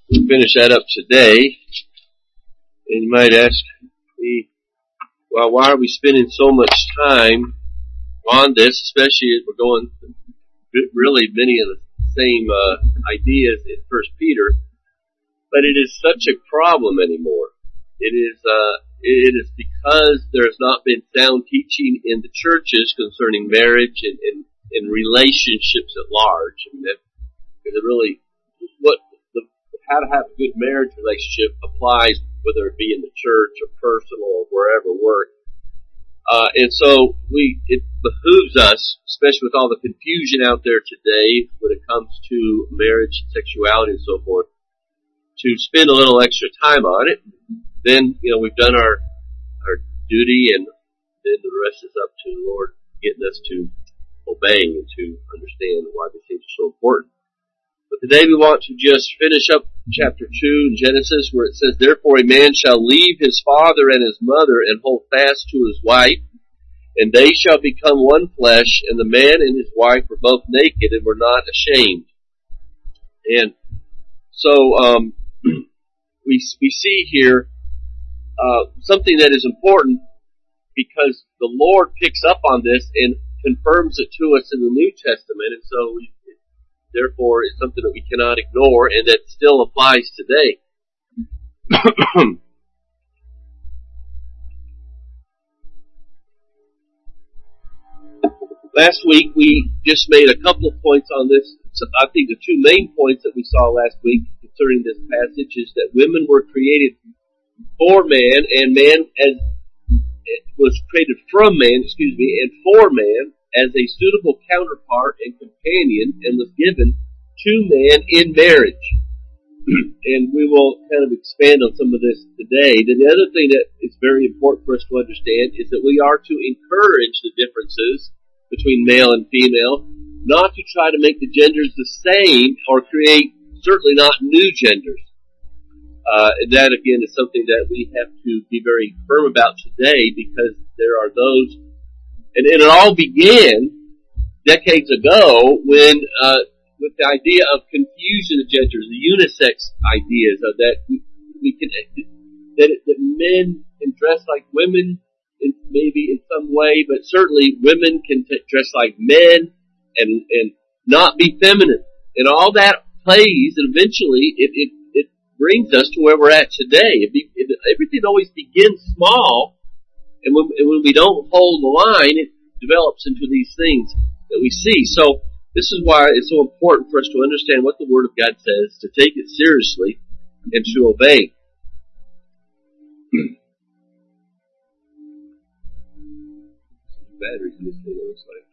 We finish that up today. And you might ask me, well, why are we spending so much time on this, especially as we're going really many of the same ideas in 1 Peter. But it is such a problem anymore. It is because there has not been sound teaching in the churches concerning marriage and relationships at large. I mean, that is really how to have a good marriage relationship applies whether it be in the church or personal or wherever work. And so it behooves us, especially with all the confusion out there today when it comes to marriage, sexuality, and so forth, to spend a little extra time on it. Then, we've done our duty, and then the rest is up to the Lord getting us to obey and to understand why these things are so important. But today we want to just finish up chapter 2 in Genesis, where it says, "Therefore a man shall leave his father and his mother and hold fast to his wife, and they shall become one flesh, and the man and his wife were both naked and were not ashamed." And so we see here something that is important, because the Lord picks up on this and confirms it to us in the New Testament, and so therefore it's something that we cannot ignore and that still applies today. Last week we just made a couple of points on this. So I think the two main points that we saw last week concerning this passage is that women were created for man, and man was created from man, and for man as a suitable counterpart and companion, and was given to man in marriage. And we will kind of expand on some of this today. Then the other thing that is very important for us to understand is that we are to encourage the differences between male and female, not to try to make the genders the same or create certainly not new genders. And that again is something that we have to be very firm about today, because there are those, and it all began decades ago when with the idea of confusion of genders, the unisex ideas of that that men can dress like women, maybe in some way, but certainly women can dress like men and not be feminine, and all that plays, and eventually it brings us to where we're at today. Everything always begins small, and when we don't hold the line, it develops into these things that we see. So this is why it's so important for us to understand what the Word of God says, to take it seriously, and to obey. Batteries in this thing, it looks like.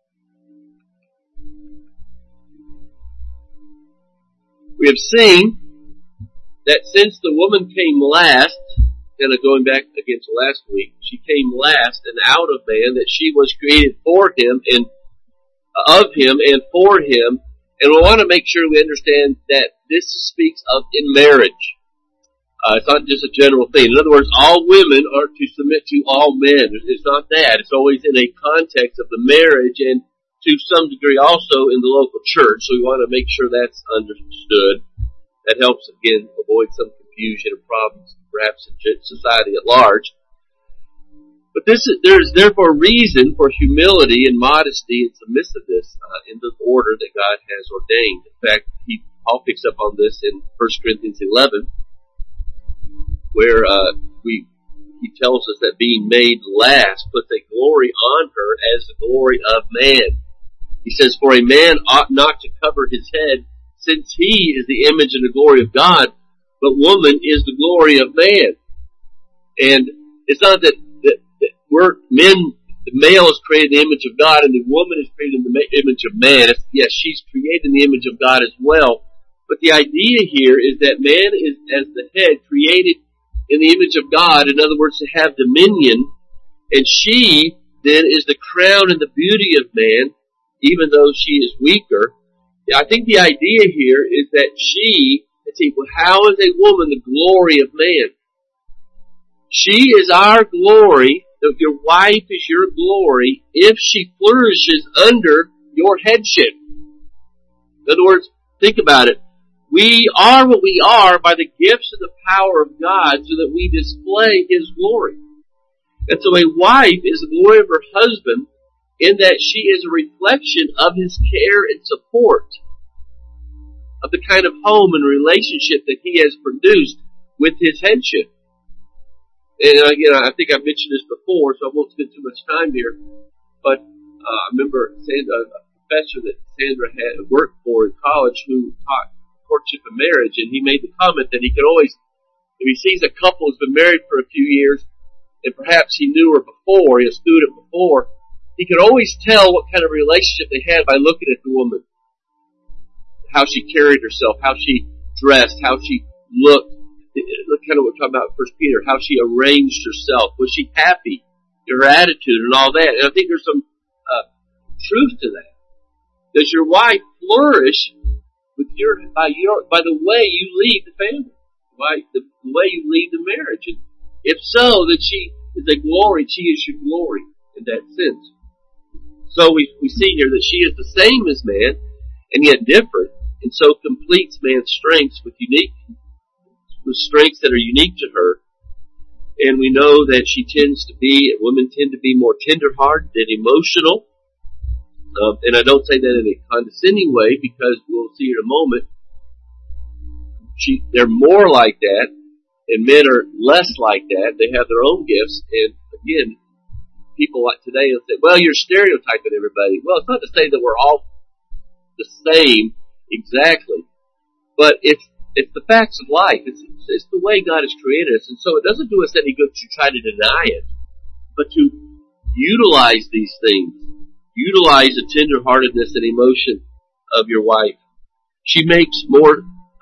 We have seen that since the woman came last, kind of going back against last week, she came last and out of man, that she was created for him and of him and for him. And we want to make sure we understand that this speaks of in marriage. It's not just a general thing. In other words, all women are to submit to all men. It's not that. It's always in a context of the marriage, and to some degree also in the local church. So we want to make sure that's understood. That helps, again, avoid some confusion and problems, perhaps in society at large. But there is therefore reason for humility and modesty and submissiveness in the order that God has ordained. In fact, Paul picks up on this in 1 Corinthians 11, where he tells us that being made last puts a glory on her as the glory of man. He says, "For a man ought not to cover his head, since he is the image and the glory of God, but woman is the glory of man." And it's not that we're men, the male is created in the image of God, and the woman is created in the image of man. Yes, she's created in the image of God as well. But the idea here is that man is, as the head, created in the image of God, in other words, to have dominion, and she then is the crown and the beauty of man, even though she is weaker. I think the idea here is that how is a woman the glory of man? She is our glory, that your wife is your glory, if she flourishes under your headship. In other words, think about it. We are what we are by the gifts and the power of God so that we display His glory. And so a wife is the glory of her husband in that she is a reflection of his care and support of the kind of home and relationship that he has produced with his headship. And again, I think I've mentioned this before, so I won't spend too much time here. But I remember Sandra, a professor that Sandra had worked for in college who taught courtship and marriage, and he made the comment that he could always, if he sees a couple who's been married for a few years, and perhaps he knew her before, he was a student before, he could always tell what kind of relationship they had by looking at the woman. How she carried herself, how she dressed, how she looked. Look, kind of what we're talking about in 1 Peter, how she arranged herself. Was she happy? Her attitude and all that. And I think there's some truth to that. Does your wife flourish with by the way you lead the family? By the way you lead the marriage? And if so, that she is a glory, she is your glory in that sense. So we see here that she is the same as man, and yet different, and so completes man's strengths with strengths that are unique to her. And we know that women tend to be more tender-hearted and emotional. And I don't say that in a condescending way, because we'll see in a moment, they're more like that, and men are less like that. They have their own gifts, and again, people like today will say, well, you're stereotyping everybody. Well, it's not to say that we're all the same exactly, but it's the facts of life. It's the way God has created us, and so it doesn't do us any good to try to deny it, but to utilize these things. Utilize the tenderheartedness and emotion of your wife. She makes more,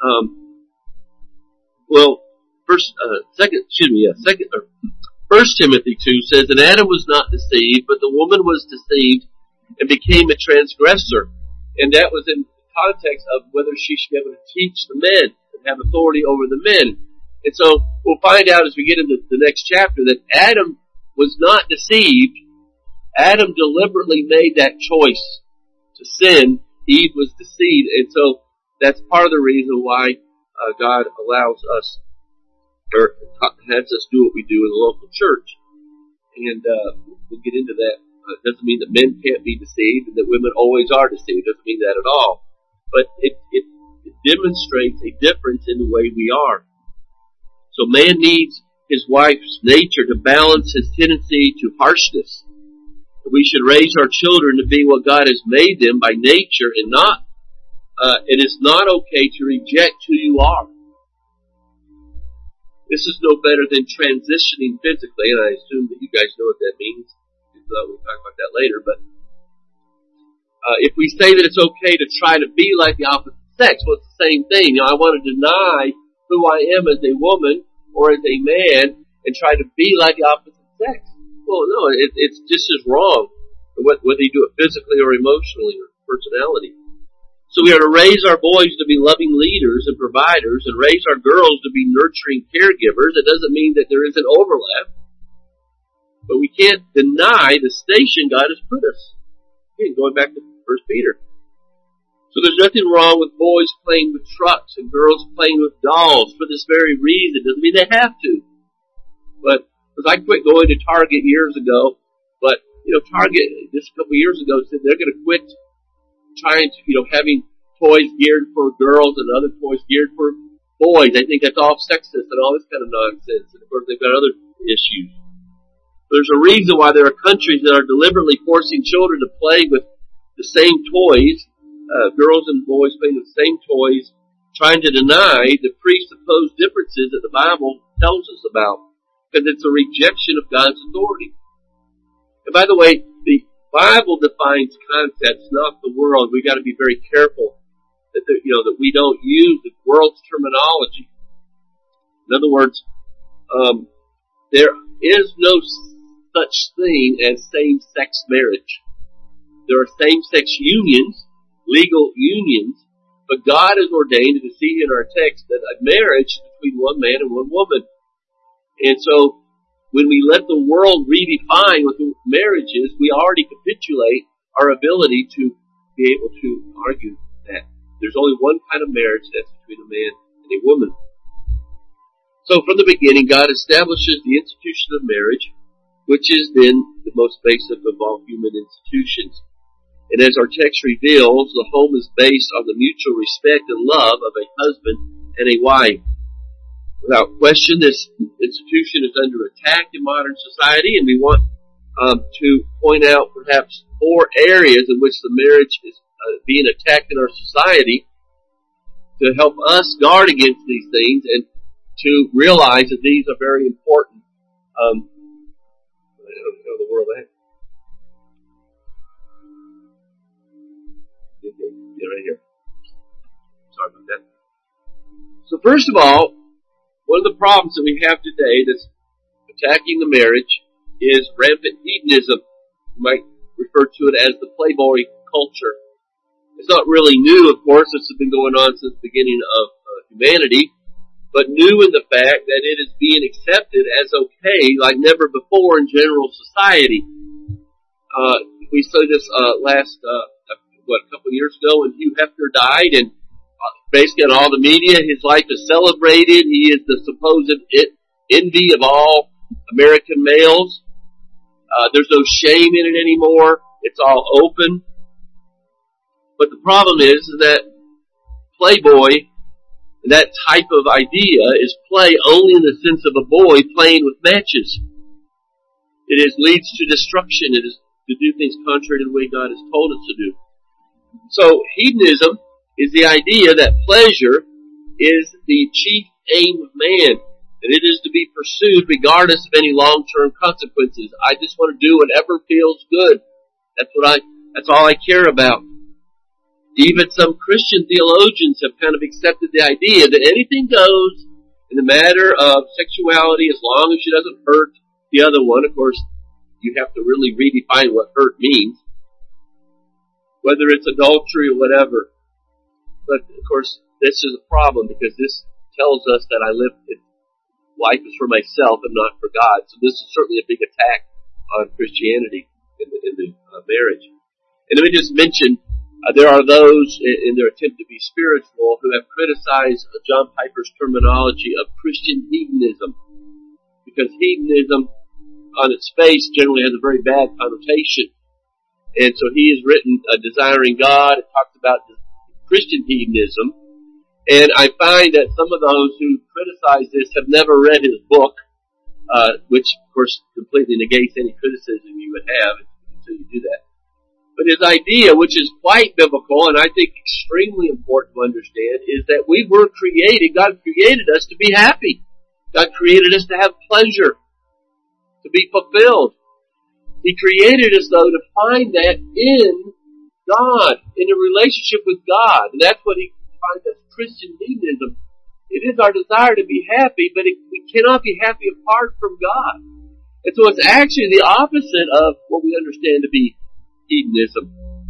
First Timothy 2 says that Adam was not deceived, but the woman was deceived and became a transgressor. And that was in the context of whether she should be able to teach the men and have authority over the men. And so we'll find out as we get into the next chapter that Adam was not deceived. Adam deliberately made that choice to sin. Eve was deceived. And so that's part of the reason why God allows us or has us do what we do in the local church. And we'll get into that. It doesn't mean that men can't be deceived and that women always are deceived. It doesn't mean that at all. But it demonstrates a difference in the way we are. So man needs his wife's nature to balance his tendency to harshness. We should raise our children to be what God has made them by nature, and not. It is not okay to reject who you are. This is no better than transitioning physically, and I assume that you guys know what that means. We'll talk about that later. But if we say that it's okay to try to be like the opposite sex, well, it's the same thing. I want to deny who I am as a woman or as a man and try to be like the opposite sex. Well, no, it's just as wrong, whether you do it physically or emotionally or personality. So we are to raise our boys to be loving leaders and providers, and raise our girls to be nurturing caregivers. It doesn't mean that there isn't overlap, but we can't deny the station God has put us. Again, going back to 1 Peter. So there's nothing wrong with boys playing with trucks and girls playing with dolls for this very reason. Doesn't mean they have to. But, because I quit going to Target years ago, but, Target, just a couple years ago, said they're going to quit trying to, having toys geared for girls and other toys geared for boys. I think that's all sexist and all this kind of nonsense. And of course, they've got other issues. There's a reason why there are countries that are deliberately forcing children to play with the same toys, girls and boys playing with the same toys, trying to deny the presupposed differences that the Bible tells us about, because it's a rejection of God's authority. And by the way, the Bible defines concepts, not the world. We've got to be very careful that that we don't use the world's terminology. In other words, there is no such thing as same-sex marriage. There are same-sex unions, legal unions, but God has ordained, to see in our text, that a marriage is between one man and one woman. And so, when we let the world redefine what the marriage is, we already capitulate our ability to be able to argue that there's only one kind of marriage, that's between a man and a woman. So from the beginning, God establishes the institution of marriage, which is then the most basic of all human institutions. And as our text reveals, the home is based on the mutual respect and love of a husband and a wife. Without question, this institution is under attack in modern society, and we want to point out perhaps 4 areas in which the marriage is being attacked in our society to help us guard against these things and to realize that these are very important. I don't know the world that. Yeah, right here. Sorry about that. So first of all, one of the problems that we have today that's attacking the marriage is rampant hedonism. You might refer to it as the Playboy culture. It's not really new, of course. This has been going on since the beginning of humanity, but new in the fact that it is being accepted as okay like never before in general society. We saw this a couple of years ago when Hugh Hefner died, and basically on all the media, his life is celebrated. He is the supposed envy of all American males. There's no shame in it anymore. It's all open. But the problem is that Playboy, that type of idea, is play only in the sense of a boy playing with matches. It leads to destruction. It is to do things contrary to the way God has told us to do. So hedonism is the idea that pleasure is the chief aim of man, and it is to be pursued regardless of any long-term consequences. I just want to do whatever feels good. That's all I care about. Even some Christian theologians have kind of accepted the idea that anything goes in the matter of sexuality as long as it doesn't hurt the other one. Of course, you have to really redefine what hurt means, whether it's adultery or whatever. But, of course, this is a problem because this tells us that life is for myself and not for God. So this is certainly a big attack on Christianity in the marriage. And let me just mention, there are those in their attempt to be spiritual who have criticized John Piper's terminology of Christian hedonism, because hedonism on its face generally has a very bad connotation. And so he has written Desiring God. It talks about Christian hedonism. And I find that some of those who criticize this have never read his book, which of course completely negates any criticism you would have until you do that. But his idea, which is quite biblical and I think extremely important to understand, is that we were created, God created us to be happy. God created us to have pleasure, to be fulfilled. He created us, though, to find that in God, in a relationship with God. And that's what he defines as Christian hedonism. It is our desire to be happy, but we cannot be happy apart from God. And so it's actually the opposite of what we understand to be hedonism,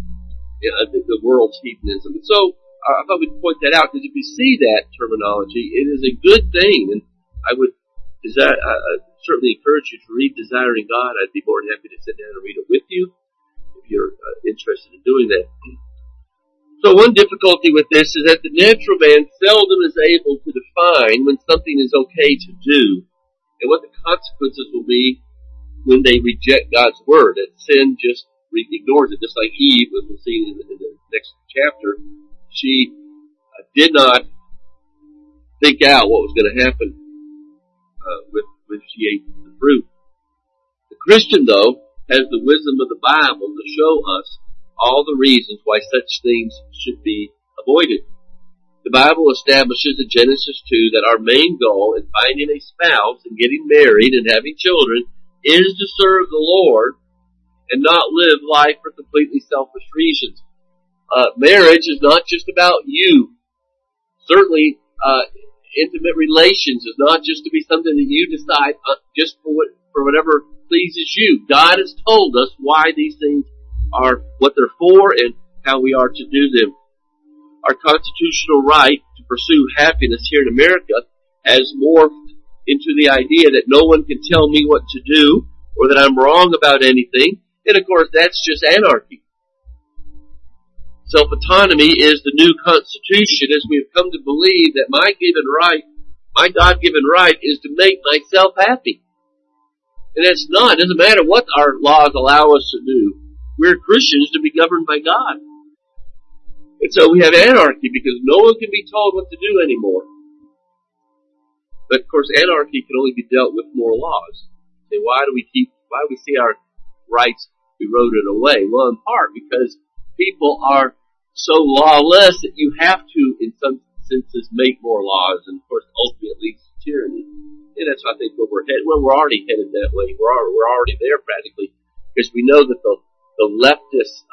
the world's hedonism. And so I thought we'd point that out, because if you see that terminology, it is a good thing. And I would certainly encourage you to read Desiring God. I'd be more than happy to sit down and read it with you if you're interested in doing that. So one difficulty with this is that the natural man seldom is able to define when something is okay to do and what the consequences will be when they reject God's word. That sin just ignores it, just like Eve, as we'll see in the next chapter. She did not think out what was going to happen when she ate the fruit. The Christian, though, has the wisdom of the Bible to show us all the reasons why such things should be avoided. The Bible establishes in Genesis 2 that our main goal in finding a spouse and getting married and having children is to serve the Lord and not live life for completely selfish reasons. Marriage is not just about you. Certainly, intimate relations is not just to be something that you decide just for whatever pleases you. God has told us why these things are what they're for and how we are to do them. Our constitutional right to pursue happiness here in America has morphed into the idea that no one can tell me what to do or that I'm wrong about anything. And of course, that's just anarchy. Self-autonomy is the new constitution as we have come to believe that my God-given right is to make myself happy. And it's not. It doesn't matter what our laws allow us to do. We're Christians to be governed by God. And so we have anarchy because no one can be told what to do anymore. But of course anarchy can only be dealt with moral laws. So why do we see our rights eroded away? Well, in part because people are so lawless that you have to, in some senses, make more laws, and of course ultimately it leads to tyranny. And that's I think where we're headed. Well, we're already headed that way. We're already there practically, because we know that the leftist,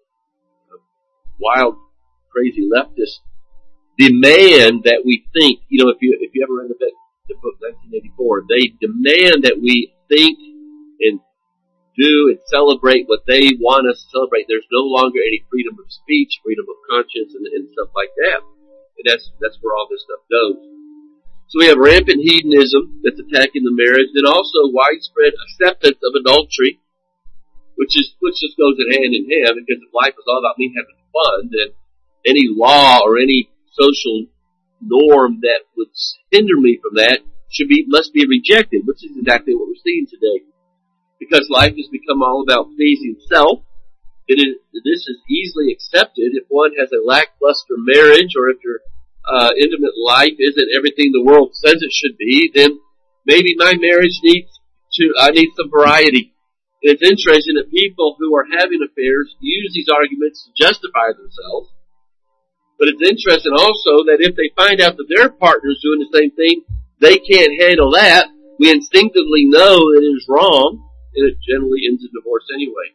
wild, crazy leftists demand that we think. You know, if you ever read the book 1984, they demand that we think and do and celebrate what they want us to celebrate. There's no longer any freedom of speech, freedom of conscience, and stuff like that. And that's where all this stuff goes. So we have rampant hedonism that's attacking the marriage, and also widespread acceptance of adultery, which just goes hand in hand, because if life is all about me having fun, then any law or any social norm that would hinder me from that must be rejected, which is exactly what we're seeing today. Because life has become all about pleasing self, this is easily accepted if one has a lackluster marriage, or if your intimate life isn't everything the world says it should be, then maybe my marriage I need some variety. And it's interesting that people who are having affairs use these arguments to justify themselves. But it's interesting also that if they find out that their partner's doing the same thing, they can't handle that. We instinctively know that it is wrong, and it generally ends in divorce anyway.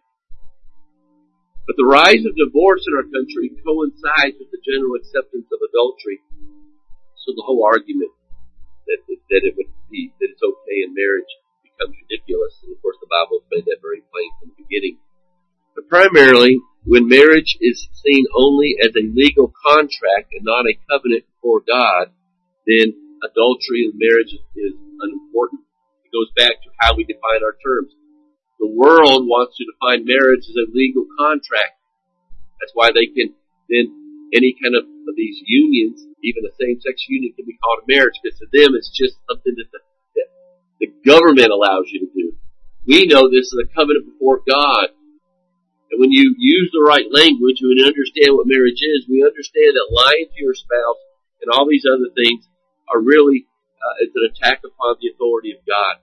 But the rise of divorce in our country coincides with the general acceptance of adultery. So the whole argument that it's okay in marriage becomes ridiculous. And of course the Bible has made that very plain from the beginning. But primarily, when marriage is seen only as a legal contract and not a covenant before God, then adultery in marriage is unimportant. It goes back to how we define our terms. The world wants to define marriage as a legal contract. That's why they can then, any kind of these unions, even a same-sex union, can be called a marriage, because to them it's just something that the government allows you to do. We know this is a covenant before God. And when you use the right language, when you understand what marriage is, we understand that lying to your spouse and all these other things are really it's an attack upon the authority of God.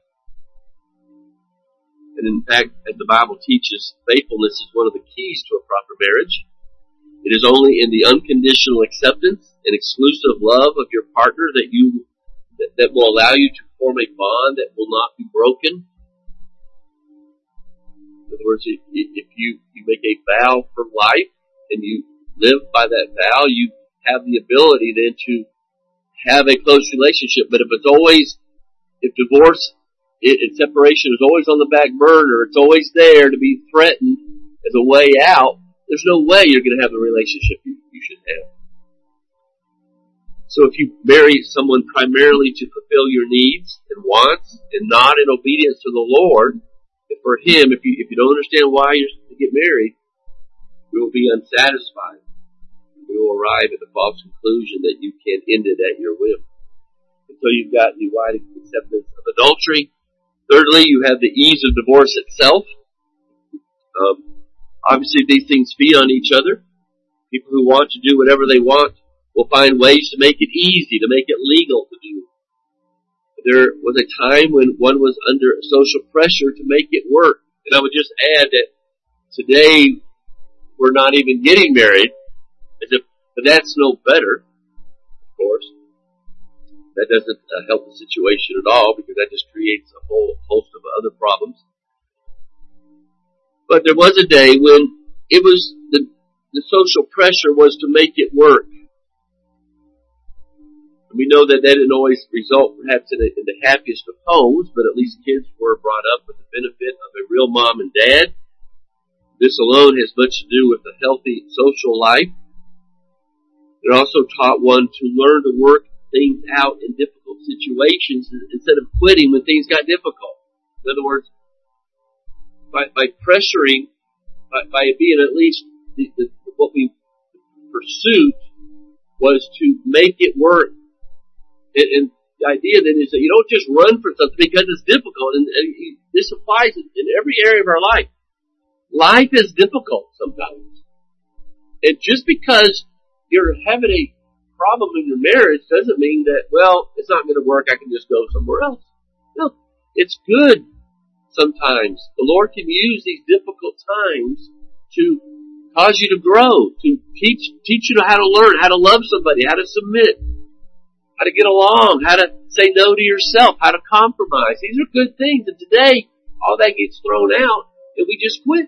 And in fact, as the Bible teaches, faithfulness is one of the keys to a proper marriage. It is only in the unconditional acceptance and exclusive love of your partner that will allow you to form a bond that will not be broken. In other words, if you make a vow for life and you live by that vow, you have the ability then to have a close relationship. But if divorce and separation is always on the back burner, it's always there to be threatened as a way out, there's no way you're going to have the relationship you should have. So if you marry someone primarily to fulfill your needs and wants and not in obedience to the Lord, for him, if you don't understand why you're supposed to get married, we will be unsatisfied. We will arrive at the false conclusion that you can end it at your whim. And so you've got the wide acceptance of adultery. Thirdly, you have the ease of divorce itself. Obviously, these things feed on each other. People who want to do whatever they want will find ways to make it easy, to make it legal to do. There was a time when one was under social pressure to make it work. And I would just add that today we're not even getting married, but that's no better, of course. That doesn't help the situation at all, because that just creates a whole host of other problems. But there was a day when it was the social pressure was to make it work. We know that didn't always result perhaps in the happiest of homes, but at least kids were brought up with the benefit of a real mom and dad. This alone has much to do with a healthy social life. It also taught one to learn to work things out in difficult situations instead of quitting when things got difficult. In other words, by pressuring, by being at least the pursuit was to make it work. And the idea then is that you don't just run for something because it's difficult. And this applies in every area of our life. Life is difficult sometimes. And just because you're having a problem in your marriage doesn't mean that, well, it's not going to work, I can just go somewhere else. No, it's good sometimes. The Lord can use these difficult times to cause you to grow, to teach you how to learn, how to love somebody, how to submit, how to get along, how to say no to yourself, how to compromise. These are good things. And today, all that gets thrown out and we just quit.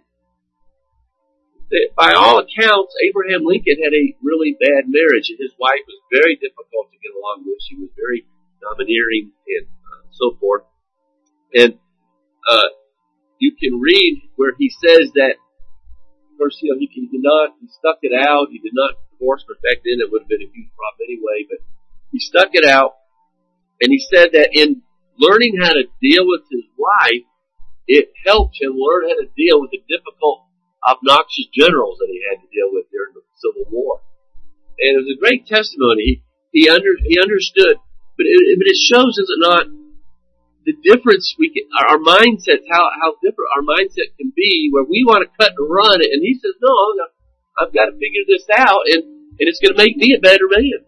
By all accounts, Abraham Lincoln had a really bad marriage, and his wife was very difficult to get along with. She was very domineering and so forth. And you can read where he says that, of course, he stuck it out. He did not divorce her. Back then, it would have been a huge problem anyway, but he stuck it out. And he said that in learning how to deal with his wife, it helped him learn how to deal with the difficult, obnoxious generals that he had to deal with during the Civil War. And it was a great testimony. He understood, but it shows, is it not, the difference our mindsets, how different our mindset can be, where we want to cut and run it, and he says, no, I've got to figure this out, and it's going to make me a better man.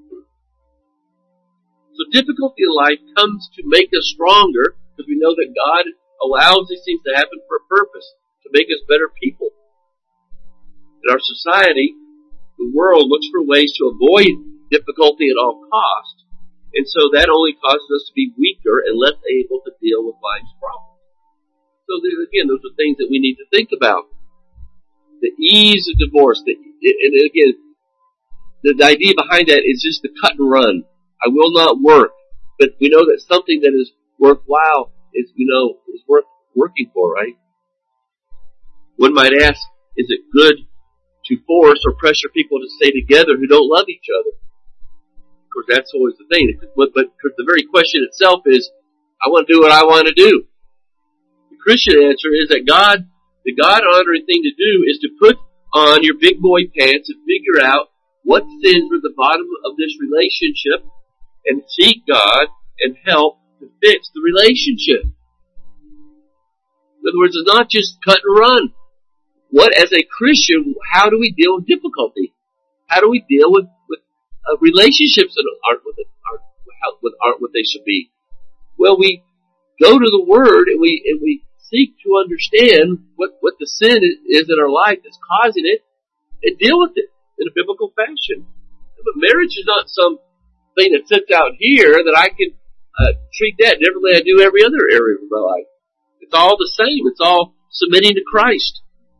So difficulty in life comes to make us stronger, because we know that God allows these things to happen for a purpose, to make us better people. In our society, the world looks for ways to avoid difficulty at all costs. And so that only causes us to be weaker and less able to deal with life's problems. So again, those are things that we need to think about. The ease of divorce. And again, the idea behind that is just the cut and run. I will not work. But we know that something that is worthwhile is worth working for, right? One might ask, is it good to force or pressure people to stay together who don't love each other? Of course, that's always the thing. But the very question itself is, I want to do what I want to do. The Christian answer is that the God-honoring thing to do is to put on your big boy pants and figure out what sins are at the bottom of this relationship and seek God and help to fix the relationship. In other words, it's not just cut and run. As a Christian, how do we deal with difficulty? How do we deal with relationships that aren't what they should be? Well, we go to the Word and we seek to understand what the sin is in our life that's causing it and deal with it in a biblical fashion. But marriage is not some thing that sits out here that I can treat that differently than I do every other area of my life. It's all the same. It's all submitting to Christ.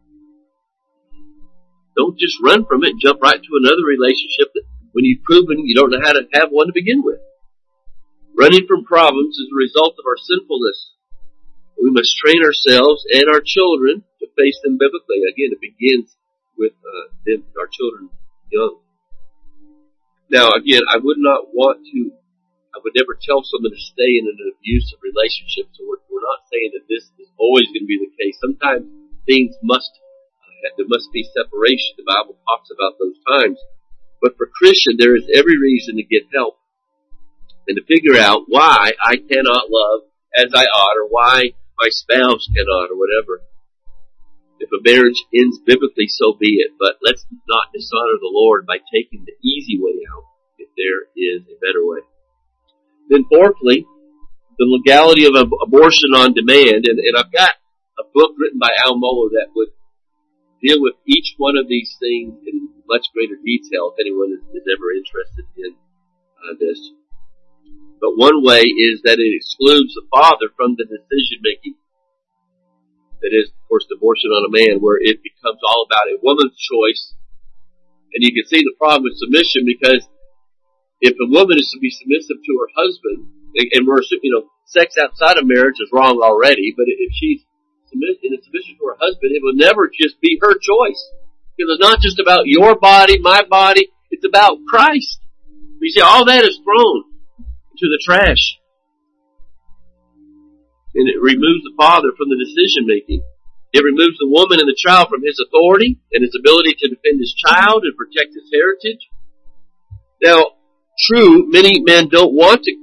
Don't just run from it and jump right to another relationship that when you've proven you don't know how to have one to begin with. Running from problems is a result of our sinfulness. We must train ourselves and our children to face them biblically. Again, it begins with our children young. Now, again, I would never tell someone to stay in an abusive relationship. So we're not saying that this is always going to be the case. Sometimes there must be separation. The Bible talks about those times. But for Christian, there is every reason to get help and to figure out why I cannot love as I ought, or why my spouse cannot, or whatever. If a marriage ends biblically, so be it. But let's not dishonor the Lord by taking the easy way out if there is a better way. Then fourthly, the legality of abortion on demand. And I've got a book written by Al Mohler that would deal with each one of these things in much greater detail if anyone is ever interested in this. But one way is that it excludes the father from the decision making. That is, of course, abortion on a man, where it becomes all about a woman's choice. And you can see the problem with submission, because if a woman is to be submissive to her husband, and sex outside of marriage is wrong already, but if she's in a submission to her husband, it will never just be her choice. Because it's not just about your body, my body, it's about Christ. You see, all that is thrown into the trash. And it removes the father from the decision making. It removes the woman and the child from his authority and his ability to defend his child and protect his heritage. Now, true, many men don't want to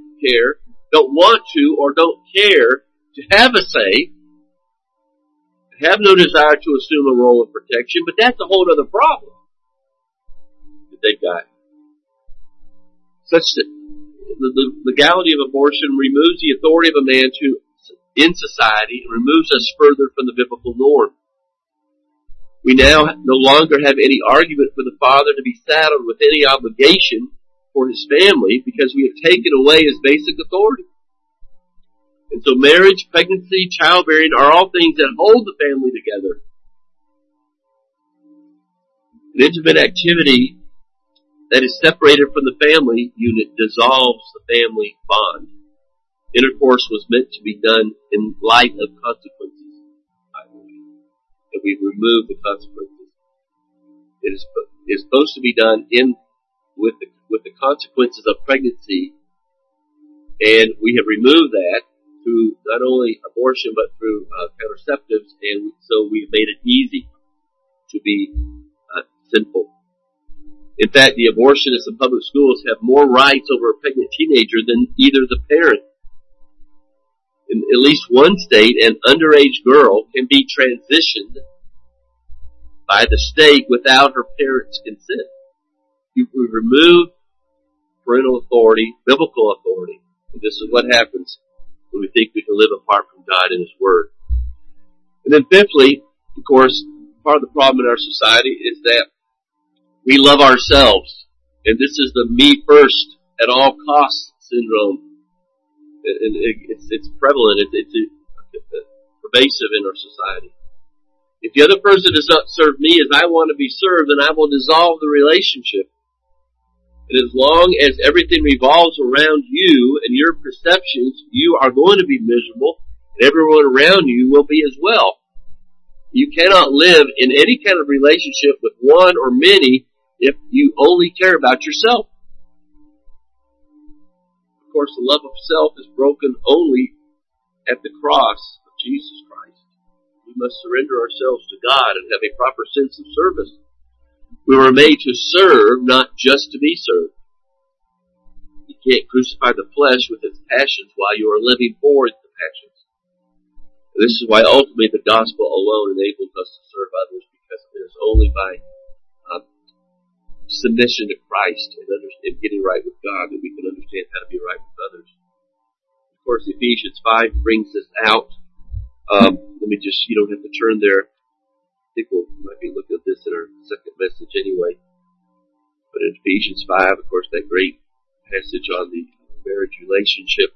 or don't care to have a say, have no desire to assume a role of protection, but that's a whole other problem that they've got. Such that the legality of abortion removes the authority of a man in society and removes us further from the biblical norm. We now no longer have any argument for the father to be saddled with any obligation for his family because we have taken away his basic authority. And so marriage, pregnancy, childbearing are all things that hold the family together. An intimate activity that is separated from the family unit dissolves the family bond. Intercourse was meant to be done in light of consequences, I believe. And we've removed the consequences. It is supposed to be done with the consequences of pregnancy, and we have removed that through not only abortion but through contraceptives, and so we've made it easy to be sinful. In fact, the abortionists in public schools have more rights over a pregnant teenager than either the parent. In at least one state, an underage girl can be transitioned by the state without her parents' consent. We remove parental authority, biblical authority. And this is what happens when we think we can live apart from God and His Word. And then fifthly, of course, part of the problem in our society is that we love ourselves. And this is the me first at all costs syndrome. And it's prevalent. It's pervasive in our society. If the other person does not serve me as I want to be served, then I will dissolve the relationship. And as long as everything revolves around you and your perceptions, you are going to be miserable, and everyone around you will be as well. You cannot live in any kind of relationship with one or many if you only care about yourself. Of course, the love of self is broken only at the cross of Jesus Christ. We must surrender ourselves to God and have a proper sense of service. We were made to serve, not just to be served. You can't crucify the flesh with its passions while you are living for the passions. And this is why ultimately the gospel alone enables us to serve others, because it is only by submission to Christ and getting right with God that we can understand how to be right with others. Of course, Ephesians 5 brings this out. Let me just, you don't have to turn there. I think we might be looking at this in our second message anyway. But in Ephesians 5, of course, that great passage on the marriage relationship.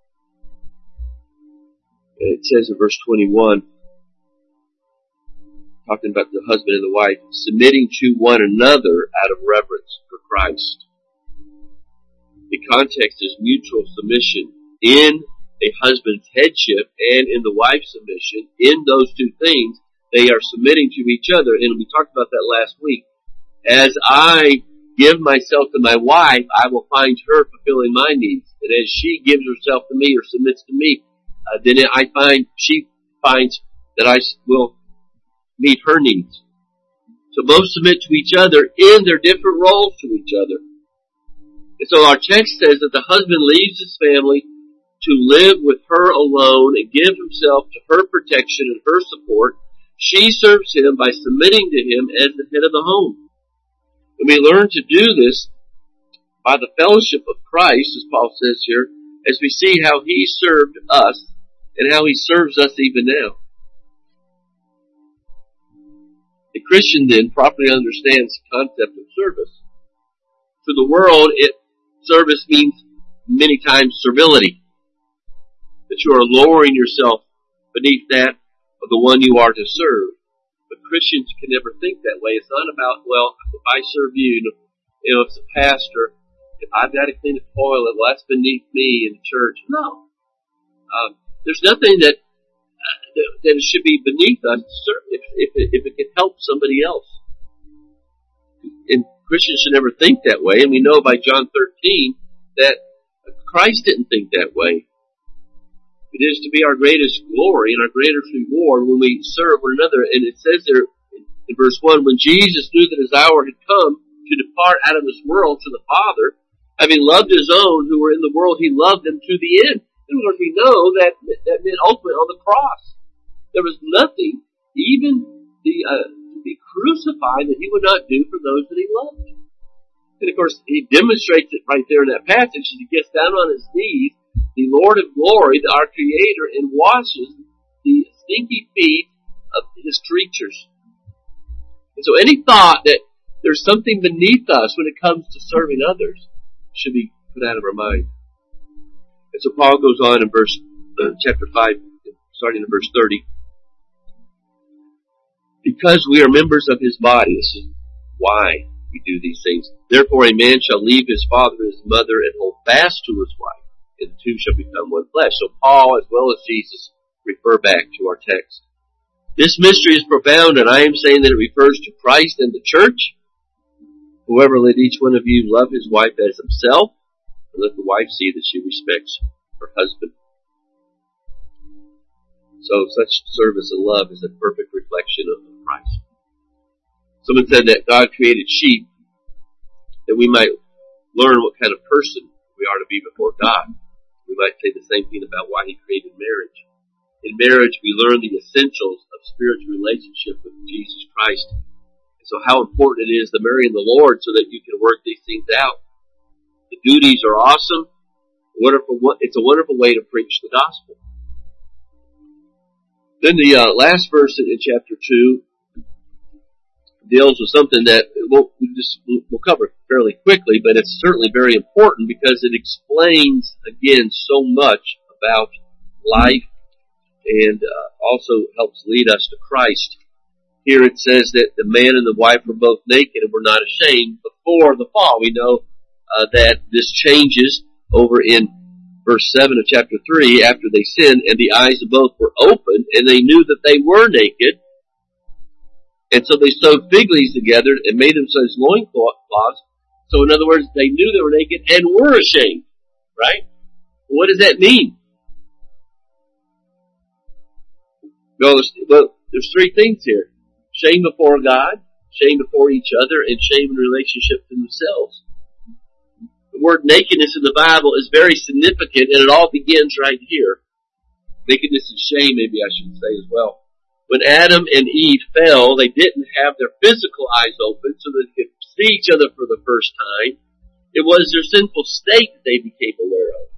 And it says in verse 21, talking about the husband and the wife, submitting to one another out of reverence for Christ. The context is mutual submission in a husband's headship and in the wife's submission. In those two things, they are submitting to each other. And we talked about that last week. As I give myself to my wife, I will find her fulfilling my needs. And as she gives herself to me or submits to me, then she finds that I will meet her needs. So both submit to each other in their different roles to each other. And so our text says that the husband leaves his family to live with her alone and give himself to her protection and her support. She serves him by submitting to him as the head of the home. And we learn to do this by the fellowship of Christ, as Paul says here, as we see how he served us and how he serves us even now. The Christian then properly understands the concept of service. To the world, service means many times servility. That you are lowering yourself beneath that of the one you are to serve. But Christians can never think that way. It's not about, well, if I serve you, if it's a pastor, if I've got to clean a toilet, well, that's beneath me in the church. No. There's nothing that it should be beneath us if it can help somebody else. And Christians should never think that way. And we know by John 13 that Christ didn't think that way. It is to be our greatest glory and our greatest reward when we serve one another. And it says there in verse 1, when Jesus knew that his hour had come to depart out of this world to the Father, having loved his own who were in the world, he loved them to the end. In other words, we know that meant ultimately on the cross. There was nothing, even to be crucified, that he would not do for those that he loved. And of course, he demonstrates it right there in that passage as he gets down on his knees, the Lord of glory, our Creator, and washes the stinky feet of his creatures. And so any thought that there's something beneath us when it comes to serving others should be put out of our mind. And so Paul goes on in chapter 5, starting in verse 30. Because we are members of his body, this is why we do these things. Therefore a man shall leave his father and his mother and hold fast to his wife, and the two shall become one flesh. So Paul, as well as Jesus, refer back to our text. This mystery is profound, and I am saying that it refers to Christ and the church. Whoever, let each one of you love his wife as himself, and let the wife see that she respects her husband. So such service and love is a perfect reflection of Christ. Someone said that God created sheep that we might learn what kind of person we are to be before God. We might say the same thing about why he created marriage. In marriage, we learn the essentials of spiritual relationship with Jesus Christ. And so how important it is to marry in the Lord so that you can work these things out. The duties are awesome. It's a wonderful way to preach the gospel. Then the last verse in chapter 2 deals with something that we'll cover fairly quickly, but it's certainly very important because it explains, again, so much about life and also helps lead us to Christ. Here it says that the man and the wife were both naked and were not ashamed before the fall. We know that this changes over in verse 7 of chapter 3, after they sinned, and the eyes of both were opened, and they knew that they were naked. And so they sewed fig leaves together and made themselves loincloths. So in other words, they knew they were naked and were ashamed. Right? What does that mean? Well, there's three things here. Shame before God, shame before each other, and shame in relationship to themselves. The word nakedness in the Bible is very significant, and it all begins right here. Nakedness and shame, maybe I should say as well. When Adam and Eve fell, they didn't have their physical eyes open so that they could see each other for the first time. It was their sinful state that they became aware of.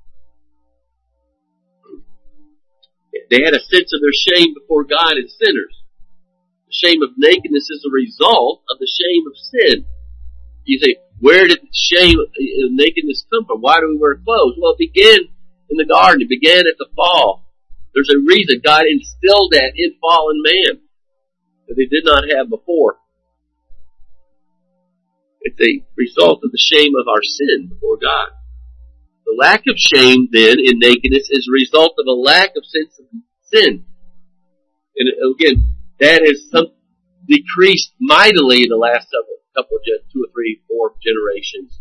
They had a sense of their shame before God as sinners. The shame of nakedness is a result of the shame of sin. You say, where did shame of nakedness come from? Why do we wear clothes? Well, it began in the garden. It began at the fall. There's a reason God instilled that in fallen man that they did not have before. It's a result of the shame of our sin before God. The lack of shame, then, in nakedness is a result of a lack of sense of sin. And again, that has decreased mightily in the last couple of 2 or 3, 4 generations.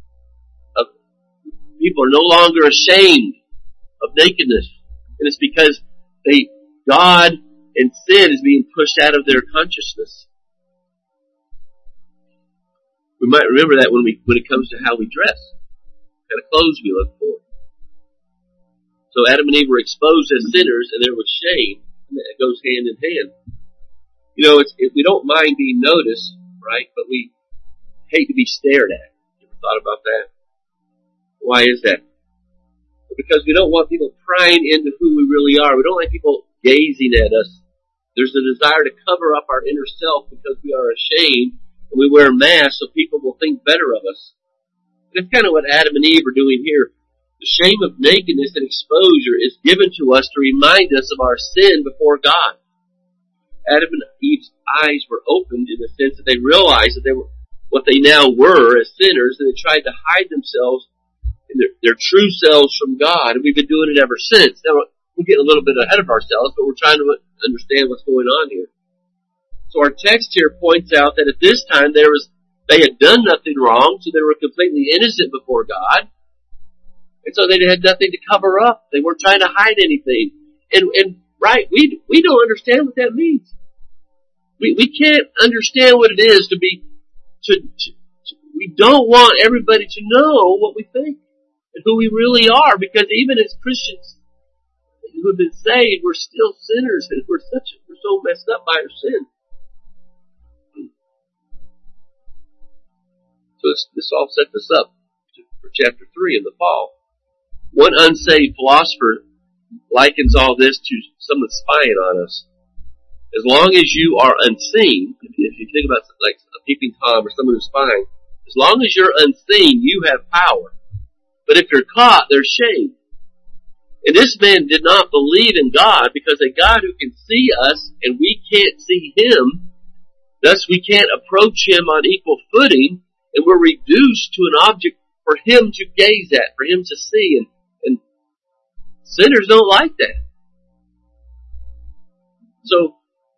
People are no longer ashamed of nakedness. And it's because God and sin is being pushed out of their consciousness. We might remember that when it comes to how we dress, what kind of clothes we look for. So Adam and Eve were exposed as sinners, and there was shame, and it goes hand in hand. You know, we don't mind being noticed, right? But we hate to be stared at. You ever thought about that? Why is that? Because we don't want people prying into who we really are. We don't like people gazing at us. There's a desire to cover up our inner self because we are ashamed, and we wear masks so people will think better of us. That's kind of what Adam and Eve are doing here. The shame of nakedness and exposure is given to us to remind us of our sin before God. Adam and Eve's eyes were opened in the sense that they realized that they were what they now were as sinners, and they tried to hide themselves in their true selves from God, and we've been doing it ever since. Now, we're getting a little bit ahead of ourselves, but we're trying to understand what's going on here. So our text here points out that at this time they had done nothing wrong, so they were completely innocent before God. And so they had nothing to cover up. They weren't trying to hide anything. And right, we don't understand what that means. We can't understand what it is to be, we don't want everybody to know what we think and who we really are, because even as Christians who have been saved, we're still sinners, and we're so messed up by our sin. So this all sets us up for chapter 3 in the fall. One unsaved philosopher likens all this to someone spying on us. As long as you are unseen, if you think about like a peeping Tom or someone who's spying, as long as you're unseen, you have power. But if you're caught, there's shame. And this man did not believe in God, because a God who can see us and we can't see him, thus we can't approach him on equal footing, and we're reduced to an object for him to gaze at, for him to see, and sinners don't like that. So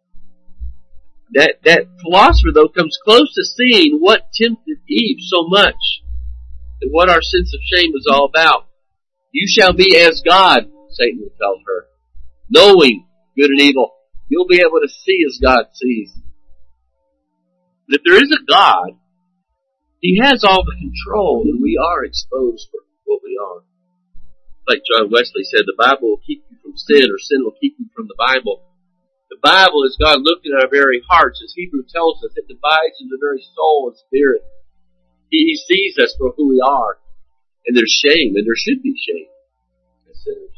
that philosopher, though, comes close to seeing what tempted Eve so much, and what our sense of shame is all about. You shall be as God, Satan will tell her, knowing good and evil. You'll be able to see as God sees. But if there is a God, he has all the control, and we are exposed for what we are. Like John Wesley said, the Bible will keep you from sin, or sin will keep you from the Bible. The Bible is God looking at our very hearts. As Hebrew tells us, it divides in the very soul and spirit. He sees us for who we are. And there's shame, and there should be shame as sinners.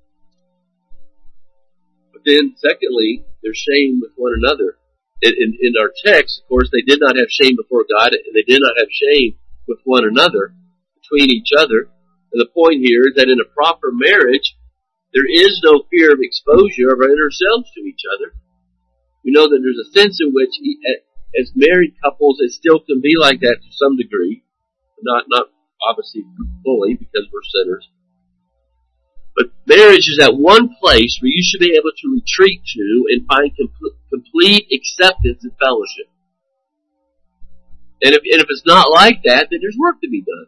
But then, secondly, there's shame with one another. In our text, of course, they did not have shame before God, and they did not have shame with one another, between each other. And the point here is that in a proper marriage, there is no fear of exposure of ourselves to each other. We know that there's a sense in which, as married couples, it still can be like that to some degree. Not obviously fully, because we're sinners. But marriage is that one place where you should be able to retreat to and find complete acceptance and fellowship. And if it's not like that, then there's work to be done.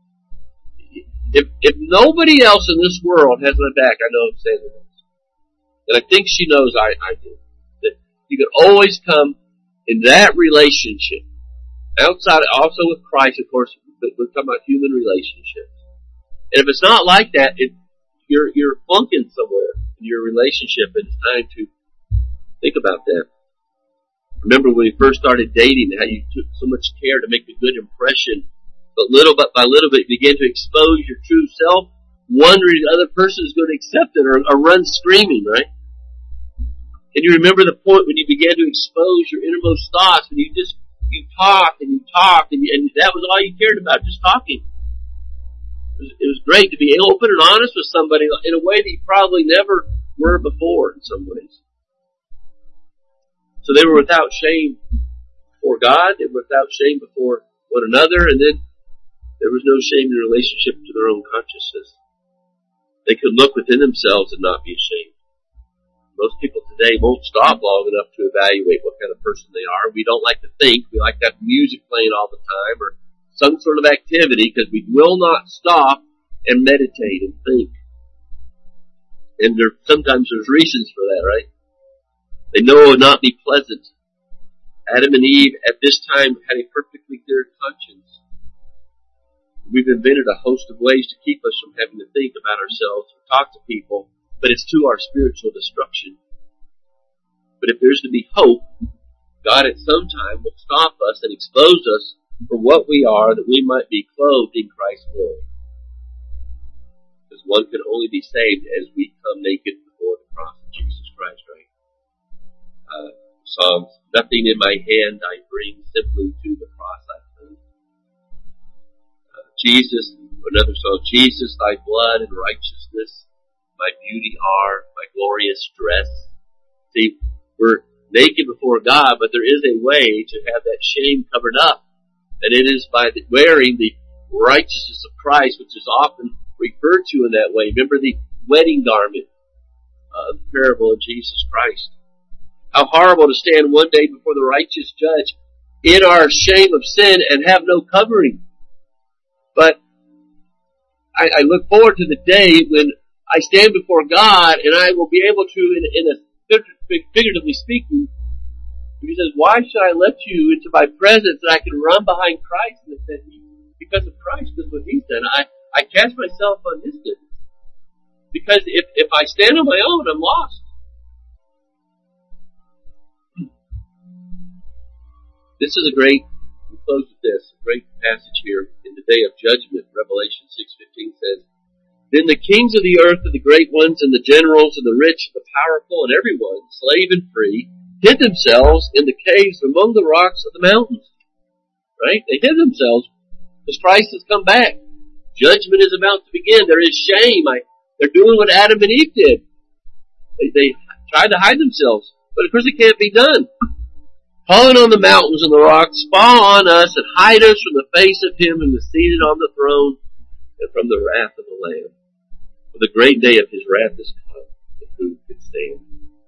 If nobody else in this world has my back, I know Sandra does. And I think she knows I do. That you can always come in that relationship. Outside, also with Christ, of course, but we're talking about human relationships. And if it's not like that, you're flunking somewhere in your relationship, and it's time to think about that. Remember when we first started dating, how you took so much care to make a good impression, but little by little bit you began to expose your true self, wondering if the other person is going to accept it or run screaming, right? And you remember the point when you began to expose your innermost thoughts, when you talked, and that was all you cared about, just talking. It was great to be open and honest with somebody in a way that you probably never were before in some ways. So they were without shame before God, they were without shame before one another, and then there was no shame in relationship to their own consciousness. They could look within themselves and not be ashamed. Most people today won't stop long enough to evaluate what kind of person they are. We don't like to think. We like to have music playing all the time or some sort of activity, because we will not stop and meditate and think. And sometimes there's reasons for that, right? They know it would not be pleasant. Adam and Eve at this time had a perfectly clear conscience. We've invented a host of ways to keep us from having to think about ourselves or talk to people, but it's to our spiritual destruction. But if there's to be hope, God at some time will stop us and expose us for what we are, that we might be clothed in Christ's glory. Because one can only be saved as we come naked before the cross of Jesus Christ, right? Psalms, nothing in my hand I bring, simply to the cross I cling. Jesus, another song, Jesus, thy blood and righteousness, my beauty are, my glorious dress. See, we're naked before God, but there is a way to have that shame covered up. And it is by wearing the righteousness of Christ, which is often referred to in that way. Remember the wedding garment, the parable of Jesus Christ. How horrible to stand one day before the righteous judge in our shame of sin and have no covering. But I look forward to the day when I stand before God and I will be able to, in a figuratively speaking, he says, why should I let you into my presence that I can run behind Christ? And said, because of Christ, because what he's done. I cast myself on his goodness. Because if I stand on my own, I'm lost. This is a great, we'll close with this, a great passage here in the day of judgment. Revelation 6:15 says, then the kings of the earth and the great ones and the generals and the rich and the powerful and everyone, slave and free, hid themselves in the caves among the rocks of the mountains. Right? They hid themselves because Christ has come back. Judgment is about to begin. There is shame. They're doing what Adam and Eve did. They tried to hide themselves, but of course it can't be done. Calling on the mountains and the rocks, fall on us and hide us from the face of him who is seated on the throne and from the wrath of the Lamb. For the great day of his wrath is come, and who can stand?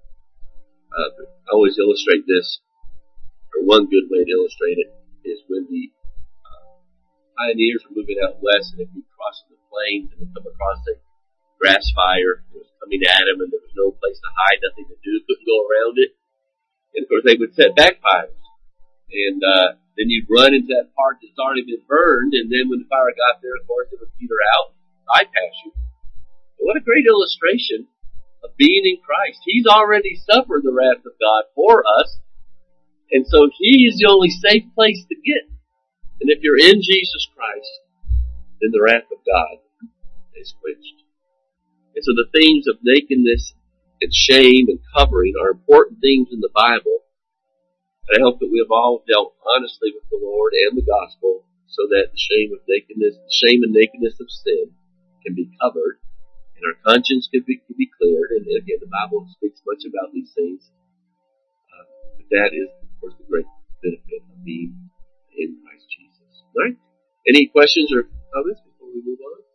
I always illustrate this, or one good way to illustrate it is when the pioneers were moving out west and they'd be crossing the plains and they'd come across a grass fire. It was coming at them and there was no place to hide, nothing to do, couldn't go around it. And of course they would set backfires. And then you'd run into that part that's already been burned, and then when the fire got there, of course, it would peter out, bypass you. But what a great illustration of being in Christ. He's already suffered the wrath of God for us, and so He is the only safe place to get. And if you're in Jesus Christ, then the wrath of God is quenched. And so the themes of nakedness and shame and covering are important themes in the Bible. And I hope that we have all dealt honestly with the Lord and the gospel so that the shame and nakedness of sin can be covered and our conscience can be cleared. And again, the Bible speaks much about these things. But that is, of course, the great benefit of being in Christ Jesus. All right? Any questions or comments before we move on?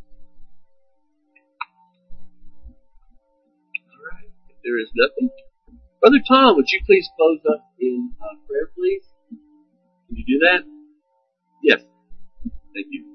All right. If there is nothing, Brother Tom, would you please close us in prayer, please? Can you do that? Yes. Thank you.